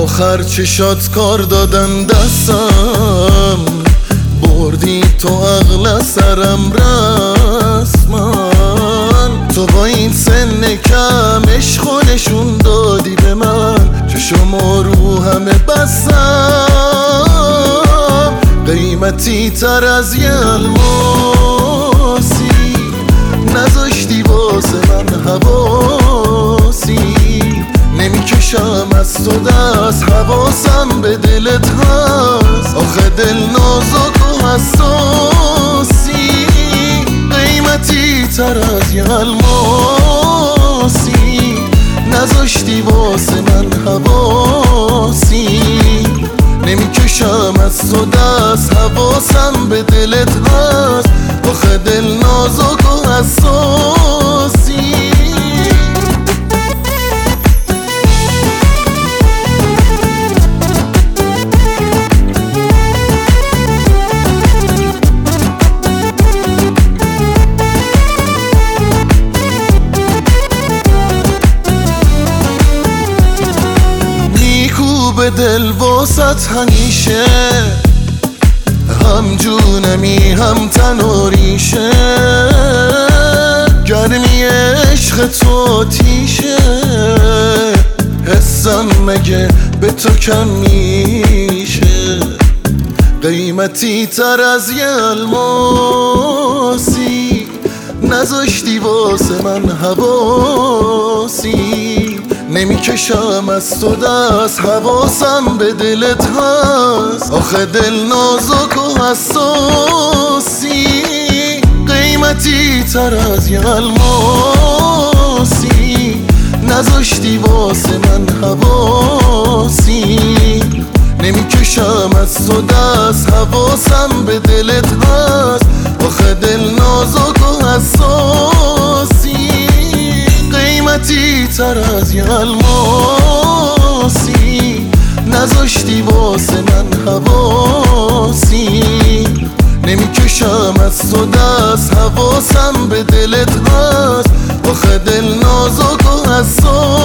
آخر چشات کار دادن دستم، بردی تو عقل سرم رسمن. تو با این سن کم عشقو نشون دادی به من، چشم رو همه بستم. قیمتی تر از یه الماسی، نذاشتی واسه من حواسی. نمیکشم از تو دست، حواسم به دلت هست. آخه دل نازک و حساسی، قیمتی تر از یه الماسی. نذاشتی واسه من حواسی. نمیکشم از تو دست، حواسم به دلت هست. آخه دل نازک و حساسی. به دل واسط همیشه، هم جونمی هم تن و ریشه. گرمی عشق تو آتیشه، حسم مگه به تو کم میشه. قیمتی تر از یه الماسی، نذاشتی واسه من حواسی. نمیکشم از تو دست، حواسم به دلت هست. آخه دل نازک و حساسی، قیمتی تر از یه الماسی. نذاشتی واسه من حواسی. نمیکشم از تو دست، حواسم به دلت هست. آخه دل نازک و حساسی، قیمتی تر از یه الماسی. نذاشتی واسه من حواسی. نمیکشم از تو دست، حواسم به دلت هست. آخه دل نازک و حساسی.